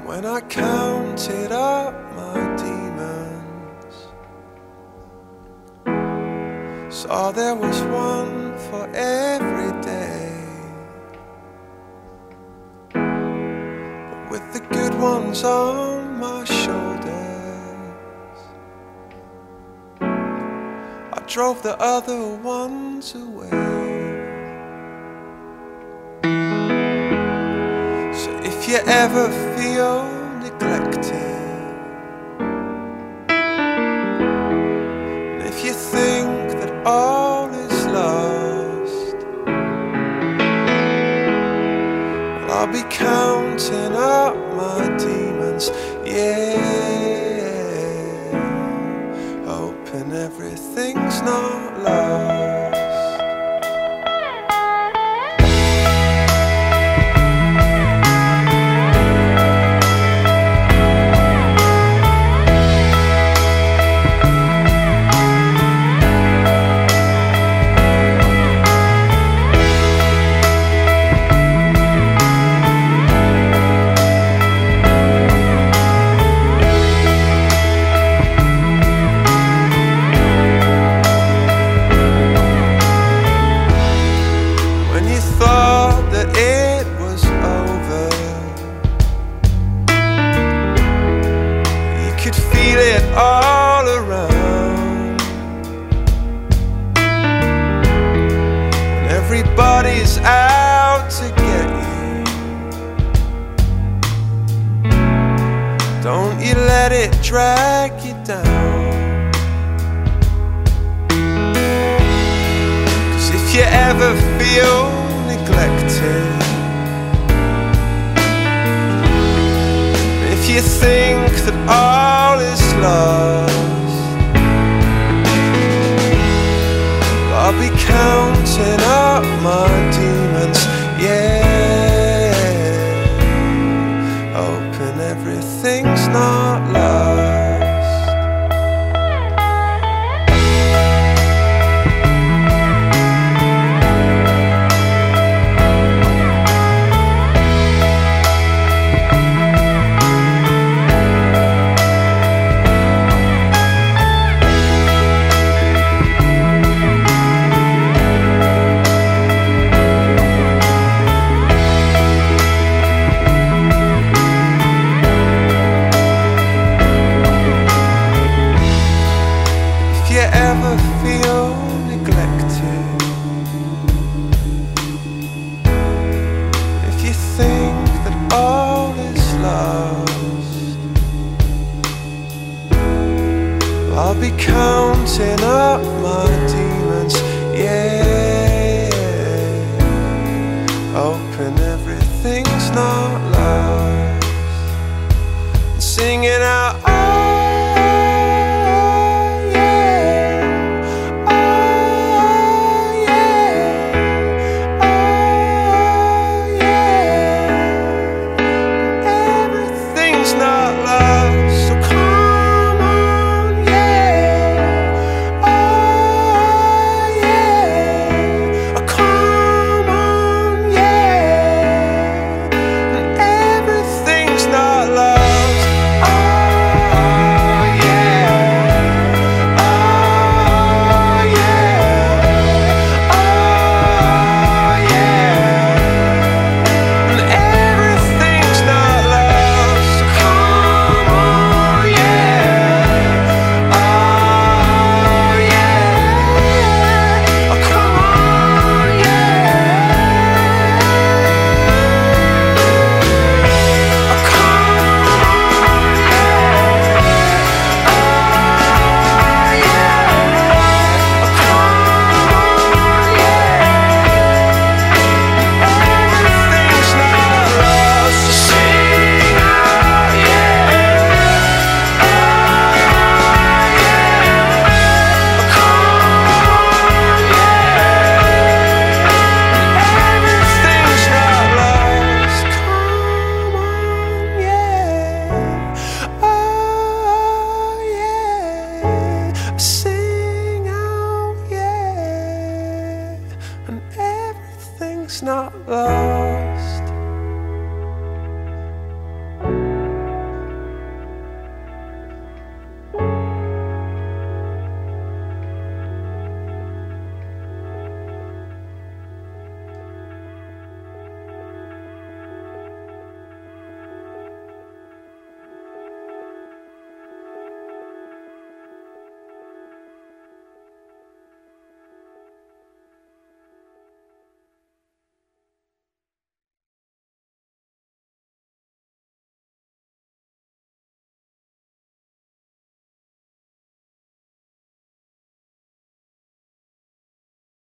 When I counted up my demons, saw there was one for every day, but with the good ones on my shoulders, I drove the other ones away. If you ever feel neglected, and if you think that all is lost, well, I'll be counting up my demons, yeah, hoping everything's not lost. All around, and everybody's out to get you. Don't you let it drag you down, 'cause if you ever feel neglected, if you think that all is lost, I'll be counting up my demons, yeah, hoping everything's not lost. If you ever feel neglected, if you think that all is lost, I'll be counting up my demons, yeah, hoping everything's not lost, and singing out, not love, so come on, yeah, oh yeah, oh, come on, yeah, and everything's not love, oh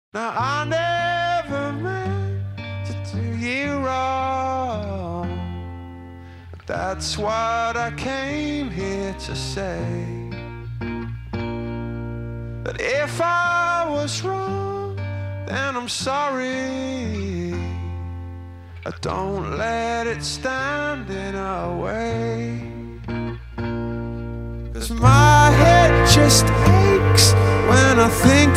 Now I never meant to do you wrong. That's what I came here to say. That if I was wrong, then I'm sorry. Don't let it stand in our way. 'Cause my head just aches when I think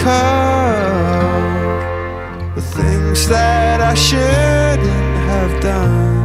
of the things that I shouldn't have done.